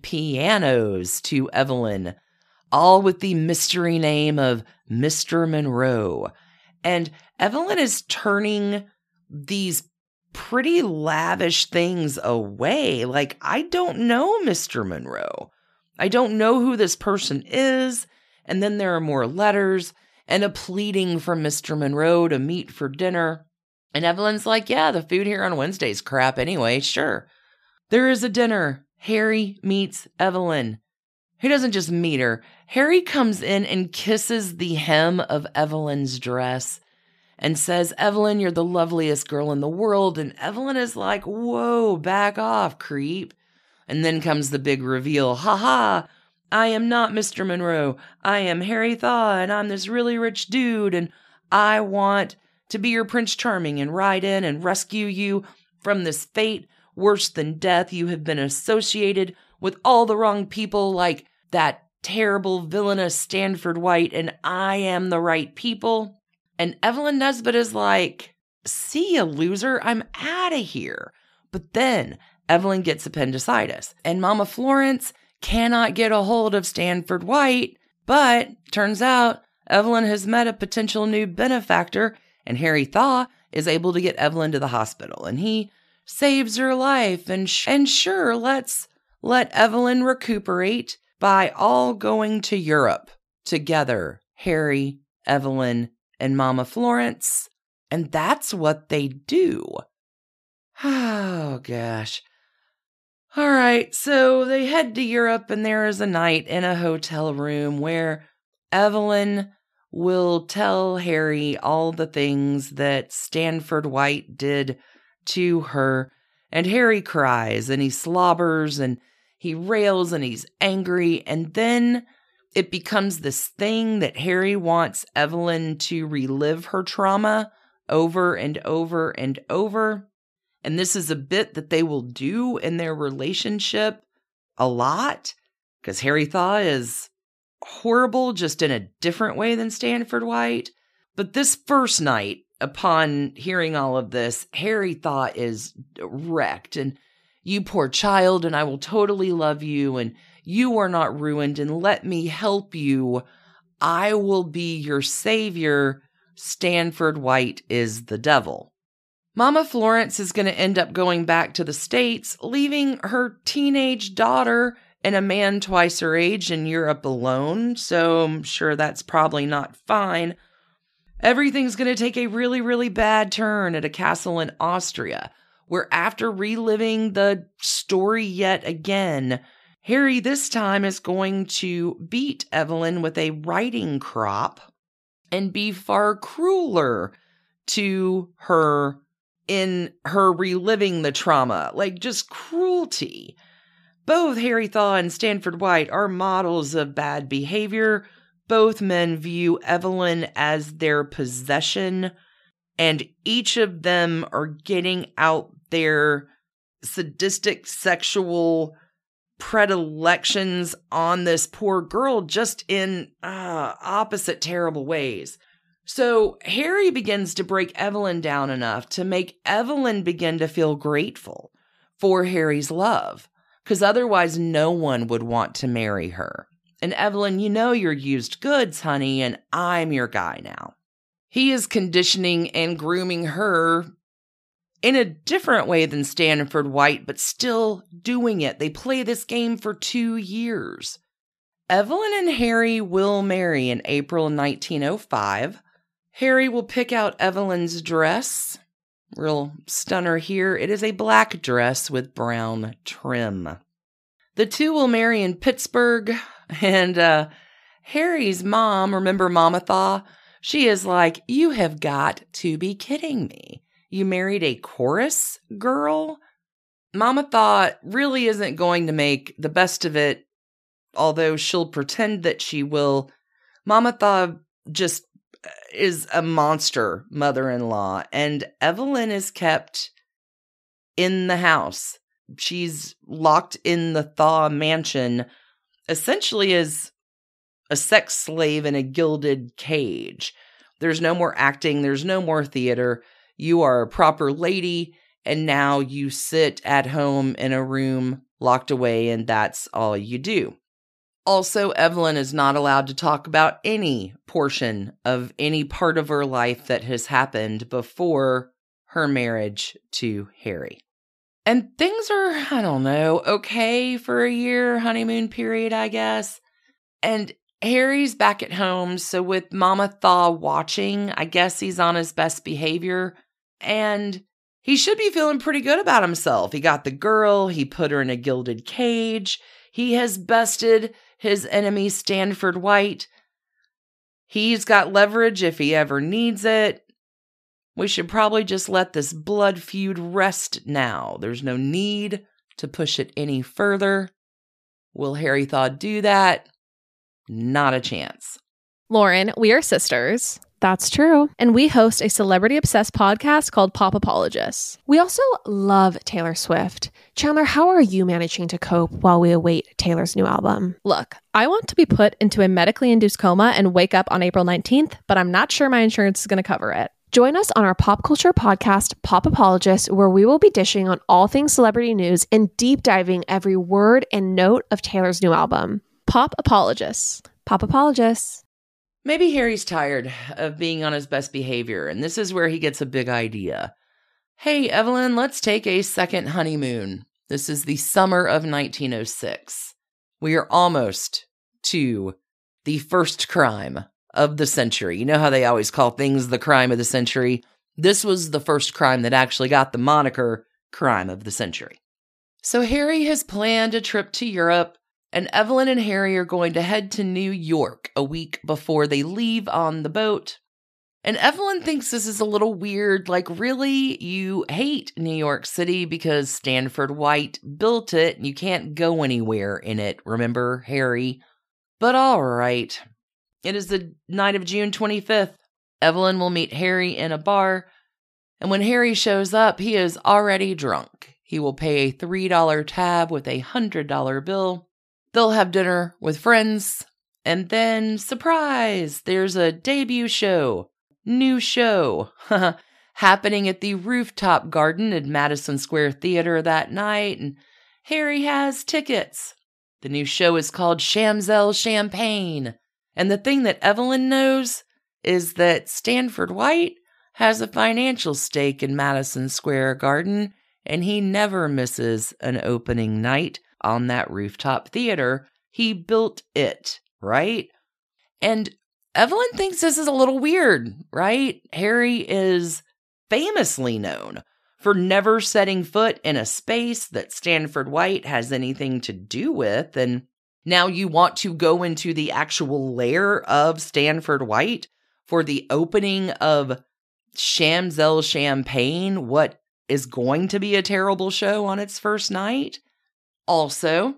pianos to Evelyn, all with the mystery name of Mr. Monroe. And Evelyn is turning these pretty lavish things away. Like, I don't know Mr. Monroe. I don't know who this person is. And then there are more letters and a pleading from Mr. Monroe to meet for dinner. And Evelyn's like, yeah, the food here on Wednesday's crap anyway, sure. There is a dinner. Harry meets Evelyn. He doesn't just meet her. Harry comes in and kisses the hem of Evelyn's dress and says, "Evelyn, you're the loveliest girl in the world." And Evelyn is like, "Whoa, back off, creep." And then comes the big reveal. "Ha ha, I am not Mr. Monroe. I am Harry Thaw, and I'm this really rich dude, and I want to be your Prince Charming and ride in and rescue you from this fate worse than death. You have been associated with all the wrong people, like that terrible villainous Stanford White, and I am the right people." And Evelyn Nesbit is like, "See ya, loser, I'm out of here." But then Evelyn gets appendicitis, and Mama Florence cannot get a hold of Stanford White, but turns out Evelyn has met a potential new benefactor, and Harry Thaw is able to get Evelyn to the hospital, and he saves her life, and sure, let's let Evelyn recuperate by all going to Europe together, Harry, Evelyn, and Mama Florence. And that's what they do. Oh, gosh. All right, so they head to Europe, and there is a night in a hotel room where Evelyn will tell Harry all the things that Stanford White did to her. And Harry cries, and he slobbers, and he rails, and he's angry. And then it becomes this thing that Harry wants Evelyn to relive her trauma over and over and over. And this is a bit that they will do in their relationship a lot, because Harry Thaw is horrible just in a different way than Stanford White. But this first night, upon hearing all of this, Harry Thaw is wrecked. And You poor child, and I will totally love you, and you are not ruined, and let me help you. I will be your savior. Stanford White is the devil. Mama Florence is going to end up going back to the States, leaving her teenage daughter and a man twice her age in Europe alone, so I'm sure that's probably not fine. Everything's going to take a really, really bad turn at a castle in Austria, where after reliving the story yet again, Harry this time is going to beat Evelyn with a riding crop and be far crueler to her in her reliving the trauma, like just cruelty. Both Harry Thaw and Stanford White are models of bad behavior. Both men view Evelyn as their possession, and each of them are getting out their sadistic sexual predilections on this poor girl just in opposite terrible ways. So Harry begins to break Evelyn down enough to make Evelyn begin to feel grateful for Harry's love, because otherwise no one would want to marry her. And Evelyn, you know you're used goods, honey, and I'm your guy now. He is conditioning and grooming her in a different way than Stanford White, but still doing it. They play this game for 2 years. Evelyn and Harry will marry in April 1905. Harry will pick out Evelyn's dress. Real stunner here. It is a black dress with brown trim. The two will marry in Pittsburgh, and Harry's mom, remember Mama Thaw? She is like, you have got to be kidding me. You married a chorus girl? Mama Thaw really isn't going to make the best of it, although she'll pretend that she will. Mama Thaw just is a monster mother-in-law, and Evelyn is kept in the house. She's locked in the Thaw mansion, essentially as a sex slave in a gilded cage. There's no more acting. There's no more theater. You are a proper lady, and now you sit at home in a room locked away, and that's all you do. Also, Evelyn is not allowed to talk about any portion of any part of her life that has happened before her marriage to Harry. And things are, I don't know, okay for a year, honeymoon period, I guess. And Harry's back at home, so with Mama Thaw watching, I guess he's on his best behavior. And he should be feeling pretty good about himself. He got the girl, he put her in a gilded cage, he has bested his enemy Stanford White. He's got leverage if he ever needs it. We should probably just let this blood feud rest now. There's no need to push it any further. Will Harry Thaw do that? Not a chance.
Lauren, we are sisters.
That's true.
And we host a celebrity-obsessed podcast called Pop Apologists.
We also love Taylor Swift. Chandler, how are you managing to cope while we await Taylor's new album?
Look, I want to be put into a medically induced coma and wake up on April 19th, but I'm not sure my insurance is going to cover it.
Join us on our pop culture podcast, Pop Apologists, where we will be dishing on all things celebrity news and deep diving every word and note of Taylor's new album.
Pop Apologists.
Pop Apologists.
Maybe Harry's tired of being on his best behavior, and this is where he gets a big idea. Hey, Evelyn, let's take a second honeymoon. This is the summer of 1906. We are almost to the first crime of the century. You know how they always call things the crime of the century? This was the first crime that actually got the moniker crime of the century. So Harry has planned a trip to Europe, and Evelyn and Harry are going to head to New York a week before they leave on the boat. And Evelyn thinks this is a little weird, like, really? You hate New York City because Stanford White built it and you can't go anywhere in it, remember, Harry? But all right. It is the night of June 25th. Evelyn will meet Harry in a bar, and when Harry shows up, he is already drunk. He will pay a $3 tab with a $100 bill. They'll have dinner with friends, and then, surprise, there's a debut show. New show. happening at the rooftop garden at Madison Square Theater that night, and Harry has tickets. The new show is called Shamsel Champagne, and the thing that Evelyn knows is that Stanford White has a financial stake in Madison Square Garden, and he never misses an opening night on that rooftop theater. He built it, right? And Evelyn thinks this is a little weird, right? Harry is famously known for never setting foot in a space that Stanford White has anything to do with, and now you want to go into the actual lair of Stanford White for the opening of Shamsel Champagne, what is going to be a terrible show on its first night. Also,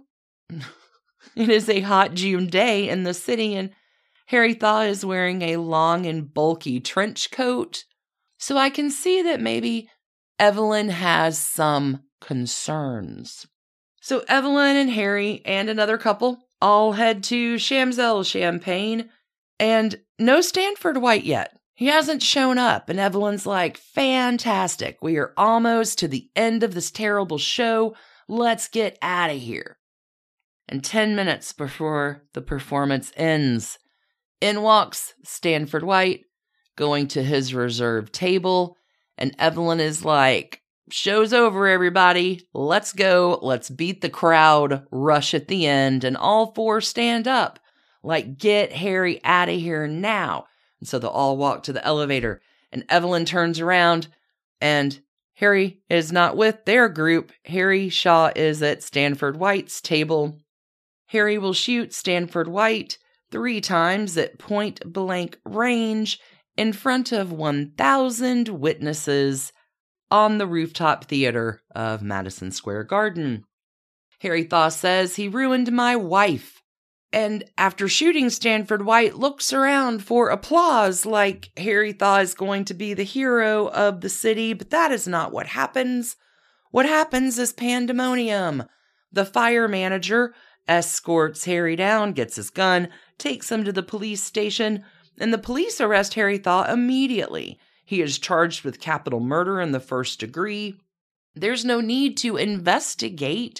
it is a hot June day in the city, and Harry Thaw is wearing a long and bulky trench coat, so I can see that maybe Evelyn has some concerns. So Evelyn and Harry and another couple all head to Shamsel Champagne, and no Stanford White yet. He hasn't shown up, and Evelyn's like, fantastic, we are almost to the end of this terrible show, let's get out of here. And 10 minutes before the performance ends, in walks Stanford White, going to his reserved table, and Evelyn is like, show's over, everybody, let's go, let's beat the crowd, rush at the end, and all four stand up, like, get Harry out of here now. And so they'll all walk to the elevator, and Evelyn turns around, and Harry is not with their group. Harry Shaw is at Stanford White's table. Harry will shoot Stanford White 3 times at point-blank range in front of 1,000 witnesses on the rooftop theater of Madison Square Garden. Harry Thaw says he ruined my wife, and after shooting Stanford White, looks around for applause like Harry Thaw is going to be the hero of the city, but that is not what happens. What happens is pandemonium. The fire manager escorts Harry down, gets his gun, takes him to the police station, and the police arrest Harry Thaw immediately. He is charged with capital murder in the 1st degree. There's no need to investigate.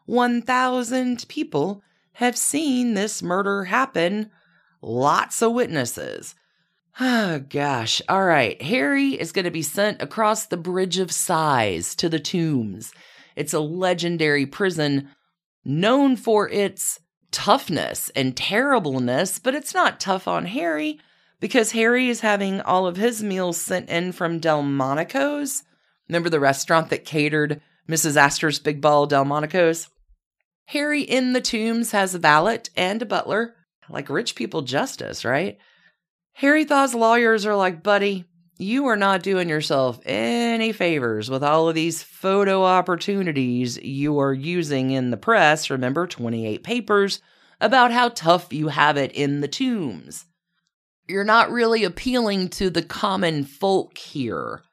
1,000 people have seen this murder happen. Lots of witnesses. Oh, gosh. All right. Harry is going to be sent across the Bridge of Sighs to the Tombs. It's a legendary prison known for its toughness and terribleness, but it's not tough on Harry because Harry is having all of his meals sent in from Delmonico's. Remember the restaurant that catered Mrs. Astor's Big Ball Delmonico's? Harry in the Tombs has a valet and a butler, like rich people justice, right? Harry Thaw's lawyers are like, buddy, you are not doing yourself any favors with all of these photo opportunities you are using in the press. Remember, 28 papers about how tough you have it in the Tombs. You're not really appealing to the common folk here.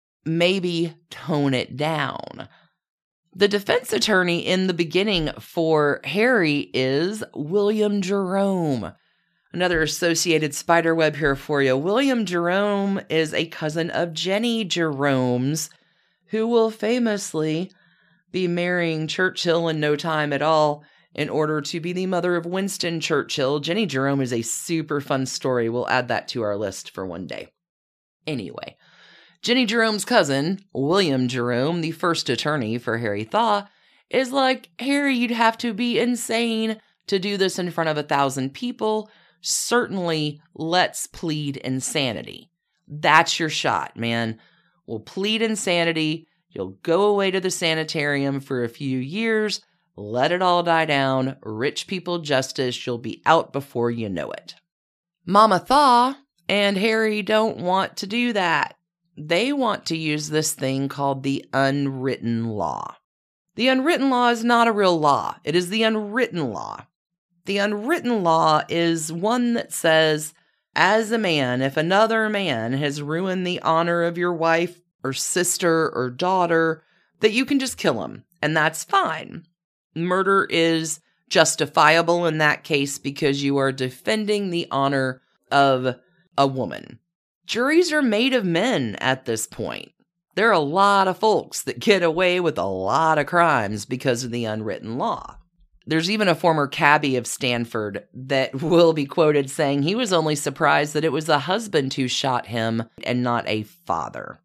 Maybe tone it down. The defense attorney in the beginning for Harry is William Jerome. Another associated spiderweb here for you. William Jerome is a cousin of Jenny Jerome's, who will famously be marrying Churchill in no time at all in order to be the mother of Winston Churchill. Jenny Jerome is a super fun story. We'll add that to our list for one day. Anyway, Jenny Jerome's cousin, William Jerome, the first attorney for Harry Thaw, is like, Harry, you'd have to be insane to do this in front of 1,000 people. Certainly, let's plead insanity. That's your shot, man. We'll plead insanity. You'll go away to the sanitarium for a few years. Let it all die down. Rich people justice. You'll be out before you know it. Mama Thaw and Harry don't want to do that. They want to use this thing called the unwritten law. The unwritten law is not a real law. It is the unwritten law. The unwritten law is one that says, as a man, if another man has ruined the honor of your wife or sister or daughter, that you can just kill him, and that's fine. Murder is justifiable in that case because you are defending the honor of a woman. juries are made of men at this point. There are a lot of folks that get away with a lot of crimes because of the unwritten law. There's even a former cabbie of Stanford that will be quoted saying he was only surprised that it was a husband who shot him and not a father.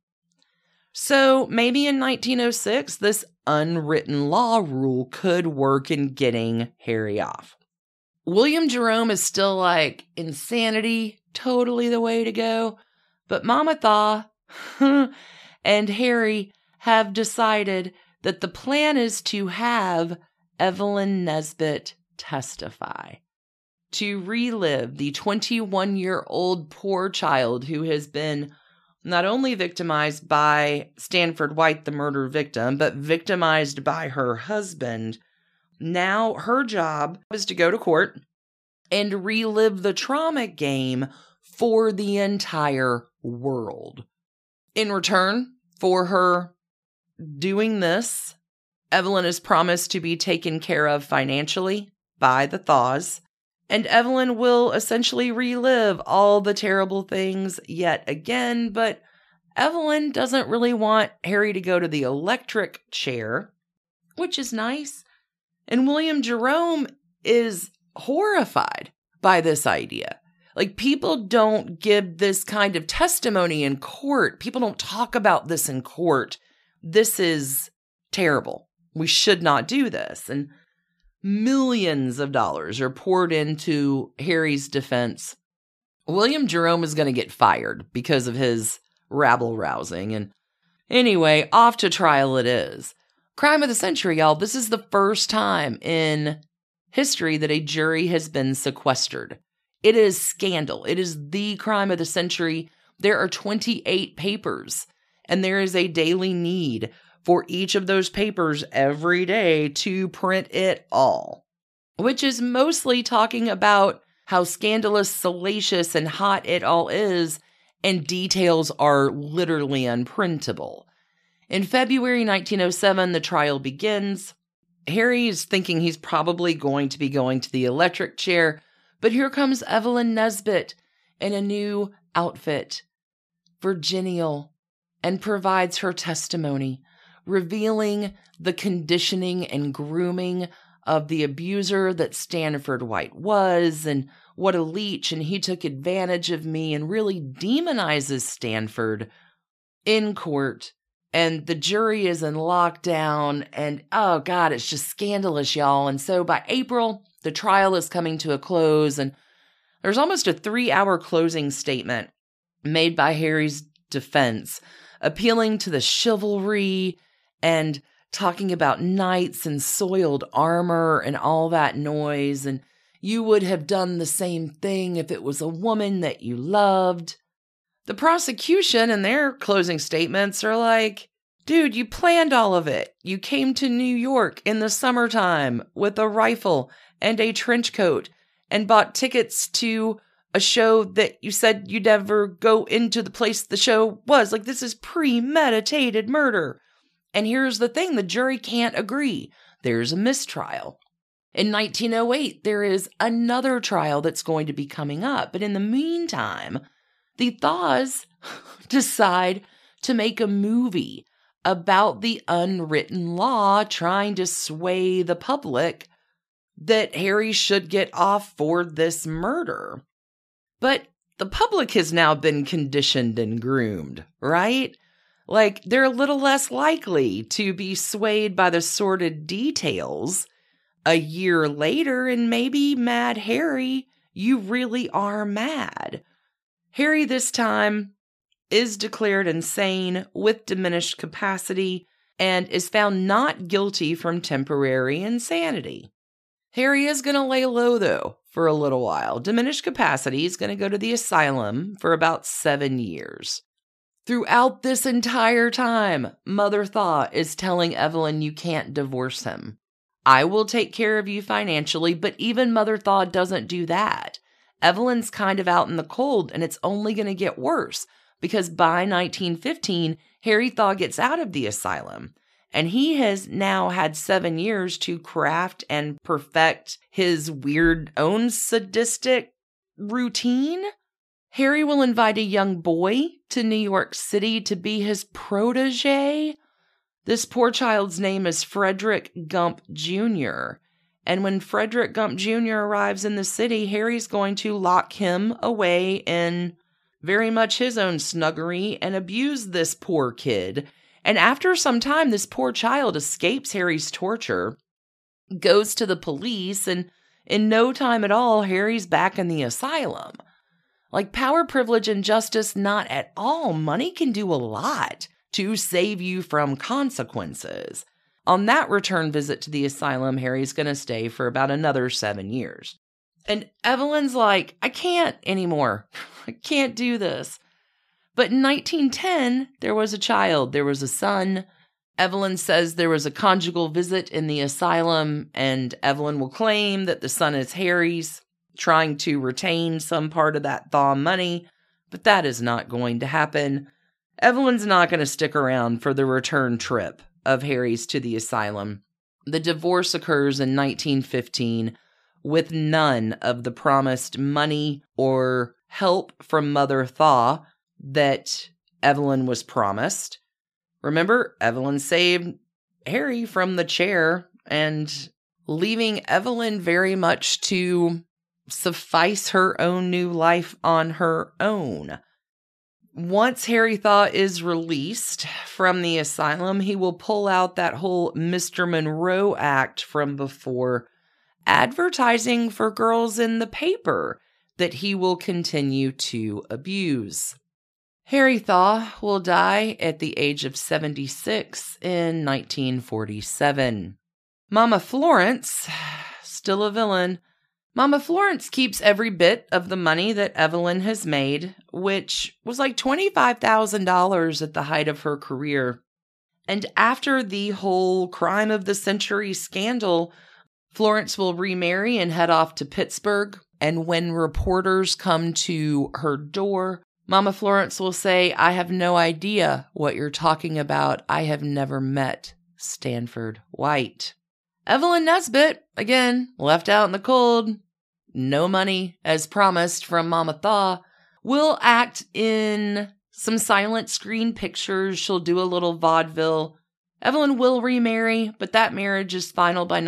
So maybe in 1906, this unwritten law rule could work in getting Harry off. William Jerome is still like, insanity, totally the way to go. But Mama Thaw and Harry have decided that the plan is to have Evelyn Nesbit testify, to relive the 21-year-old poor child who has been not only victimized by Stanford White, the murder victim, but victimized by her husband. Now her job is to go to court and relive the trauma game for the entire world. In return for her doing this, Evelyn is promised to be taken care of financially by the Thaws, and Evelyn will essentially relive all the terrible things yet again, but Evelyn doesn't really want Harry to go to the electric chair, which is nice, and William Jerome is horrified by this idea. Like, people don't give this kind of testimony in court. People don't talk about this in court. This is terrible. We should not do this. And millions of dollars are poured into Harry's defense. William Jerome is going to get fired because of his rabble-rousing. And anyway, off to trial it is. Crime of the century, y'all. This is the first time in history that a jury has been sequestered. It is scandal. It is the crime of the century. There are 28 papers, and there is a daily need for each of those papers every day to print it all, which is mostly talking about how scandalous, salacious, and hot it all is, and details are literally unprintable. In February 1907, the trial begins. Harry is thinking he's probably going to be going to the electric chair, but here comes Evelyn Nesbit in a new outfit, virginal, and provides her testimony, revealing the conditioning and grooming of the abuser that Stanford White was, and what a leech, and he took advantage of me, and really demonizes Stanford in court. And the jury is in lockdown, and oh God, it's just scandalous, y'all. And so by April, the trial is coming to a close, and there's almost a 3-hour closing statement made by Harry's defense, appealing to the chivalry and talking about knights and soiled armor and all that noise, and you would have done the same thing if it was a woman that you loved. The prosecution in their closing statements are like, dude, you planned all of it. You came to New York in the summertime with a rifle and a trench coat and bought tickets to a show that you said you'd never go into the place the show was. Like, this is premeditated murder. And here's the thing, the jury can't agree. There's a mistrial. In 1908, there is another trial that's going to be coming up. But in the meantime, the Thaws decide to make a movie about the unwritten law trying to sway the public that Harry should get off for this murder. But the public has now been conditioned and groomed, right? Like, they're a little less likely to be swayed by the sordid details a year later, and maybe, Mad Harry, you really are mad. Harry this time is declared insane with diminished capacity and is found not guilty from temporary insanity. Harry is going to lay low, though, for a little while. Diminished capacity is going to go to the asylum for about 7 years. Throughout this entire time, Mother Thaw is telling Evelyn you can't divorce him. I will take care of you financially, but even Mother Thaw doesn't do that. Evelyn's kind of out in the cold, and it's only going to get worse, because by 1915, Harry Thaw gets out of the asylum, and he has now had 7 years to craft and perfect his weird own sadistic routine. Harry will invite a young boy to New York City to be his protege. This poor child's name is Frederick Gump Jr., and when Frederick Gump Jr. arrives in the city, Harry's going to lock him away in very much his own snuggery and abuse this poor kid. And after some time, this poor child escapes Harry's torture, goes to the police, and in no time at all, Harry's back in the asylum. Like power, privilege, and justice, not at all. Money can do a lot to save you from consequences. On that return visit to the asylum, Harry's going to stay for about another 7 years. And Evelyn's like, I can't anymore. I can't do this. But in 1910, there was a child. There was a son. Evelyn says there was a conjugal visit in the asylum, and Evelyn will claim that the son is Harry's, trying to retain some part of that thaw money, but that is not going to happen. Evelyn's not going to stick around for the return trip of Harry's to the asylum. The divorce occurs in 1915 with none of the promised money or help from Mother Thaw that Evelyn was promised. Remember, Evelyn saved Harry from the chair and leaving Evelyn very much to suffice her own new life on her own. Once Harry Thaw is released from the asylum, he will pull out that whole Mr. Monroe Act from before, advertising for girls in the paper that he will continue to abuse. Harry Thaw will die at the age of 76 in 1947. Mama Florence, still a villain. Mama Florence keeps every bit of the money that Evelyn has made, which was like $25,000 at the height of her career. And after the whole crime of the century scandal, Florence will remarry and head off to Pittsburgh. And when reporters come to her door, Mama Florence will say, I have no idea what you're talking about. I have never met Stanford White. Evelyn Nesbit, again, left out in the cold, no money as promised from Mama Thaw, will act in some silent screen pictures. She'll do a little vaudeville. Evelyn will remarry, but that marriage is final by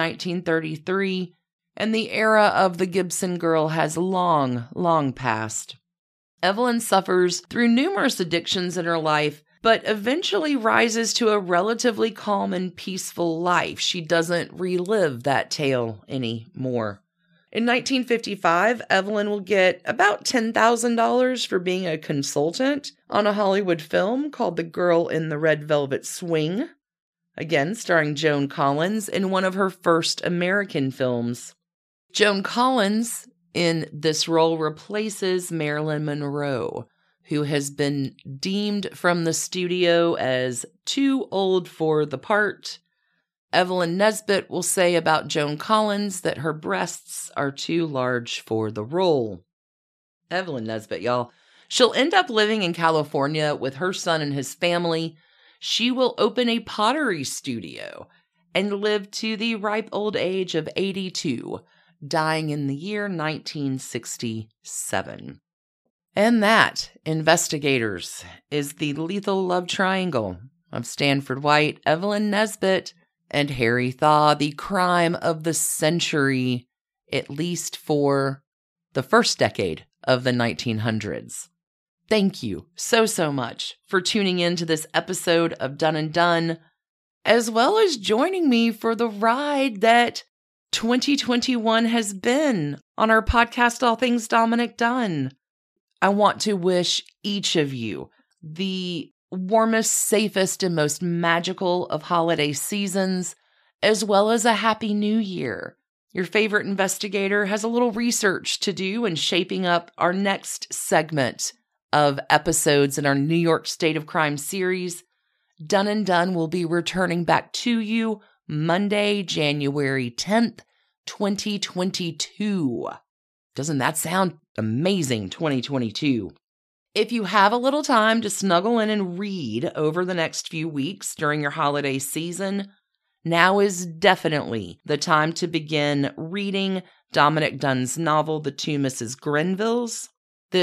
1933, and the era of the Gibson girl has long, long passed. Evelyn suffers through numerous addictions in her life, but eventually rises to a relatively calm and peaceful life. She doesn't relive that tale anymore. In 1955, Evelyn will get about $10,000 for being a consultant on a Hollywood film called The Girl in the Red Velvet Swing, again starring Joan Collins in one of her first American films. Joan Collins in this role replaces Marilyn Monroe, who has been deemed from the studio as too old for the part. Evelyn Nesbit will say about Joan Collins that her breasts are too large for the role. Evelyn Nesbit, y'all. She'll end up living in California with her son and his family. She will open a pottery studio and live to the ripe old age of 82, dying in the year 1967. And that, investigators, is the lethal love triangle of Stanford White, Evelyn Nesbit, and Harry Thaw, the crime of the century, at least for the first decade of the 1900s. Thank you so much for tuning in to this episode of Done and Done, as well as joining me for the ride that 2021 has been on our podcast, All Things Dominic Dunn. I want to wish each of you the warmest, safest, and most magical of holiday seasons, as well as a happy new year. Your favorite investigator has a little research to do in shaping up our next segment of episodes in our New York State of Crime series. Done and Done will be returning back to you Monday, January 10th, 2022. Doesn't that sound amazing, 2022? If you have a little time to snuggle in and read over the next few weeks during your holiday season, now is definitely the time to begin reading Dominic Dunn's novel, The Two Mrs. Grenvilles. This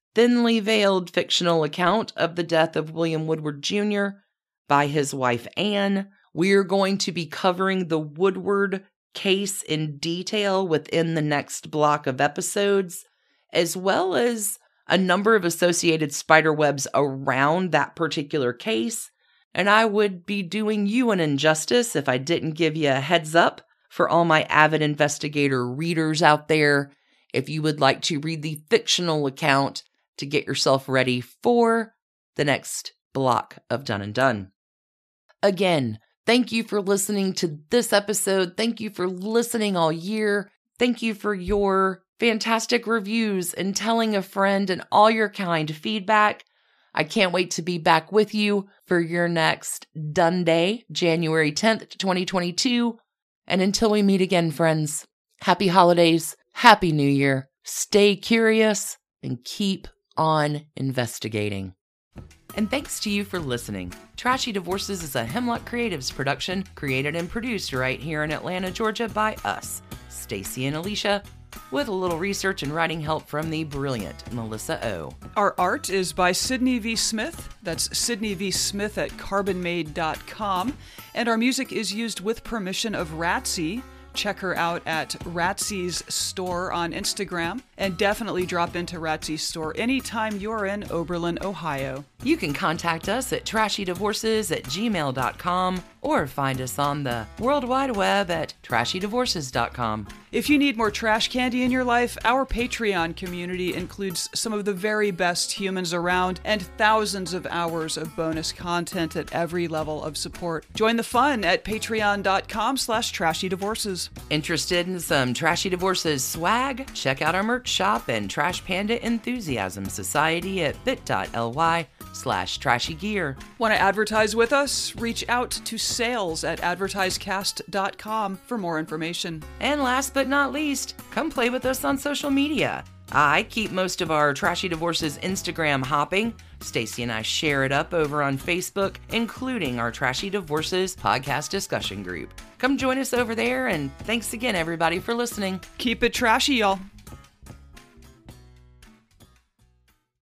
thinly veiled fictional account of the death of William Woodward Jr. by his wife Anne. We're going to be covering the Woodward case in detail within the next block of episodes, as well as a number of associated spiderwebs around that particular case. And I would be doing you an injustice if I didn't give you a heads up for all my avid investigator readers out there. If you would like to read the fictional account to get yourself ready for the next block of Done and Done. Again, thank you for listening to this episode. Thank you for listening all year. Thank you for your fantastic reviews and telling a friend and all your kind feedback. I can't wait to be back with you for your next Done Day, January 10th, 2022. And until we meet again, friends, happy holidays, happy new year, stay curious, and keep on investigating. And thanks to you for listening. Trashy Divorces is a Hemlock Creatives production, created and produced right here in Atlanta, Georgia by us, Stacy and Alicia, with a little research and writing help from the brilliant Melissa O.
Our art is by Sydney V. Smith. That's Sydney V. Smith at carbonmade.com. And our music is used with permission of Ratsy. Check her out at Ratsy's store on Instagram. And definitely drop into Ratsy's store anytime you're in Oberlin, Ohio.
You can contact us at trashydivorces@gmail.com or find us on the World Wide Web at trashydivorces.com.
If you need more trash candy in your life, our Patreon community includes some of the very best humans around and thousands of hours of bonus content at every level of support. Join the fun at patreon.com/trashydivorces.
Interested in some Trashy Divorces swag? Check out our merch shop and Trash Panda Enthusiasm Society at bit.ly/trashygear.
Want to advertise with us? Reach out to sales@advertisecast.com for more information.
And last but not least, come play with us on social media. I keep most of our Trashy Divorces Instagram hopping. Stacy and I share it up over on Facebook, including our Trashy Divorces podcast discussion group. Come join us over there, and thanks again, everybody, for listening.
Keep it trashy, y'all.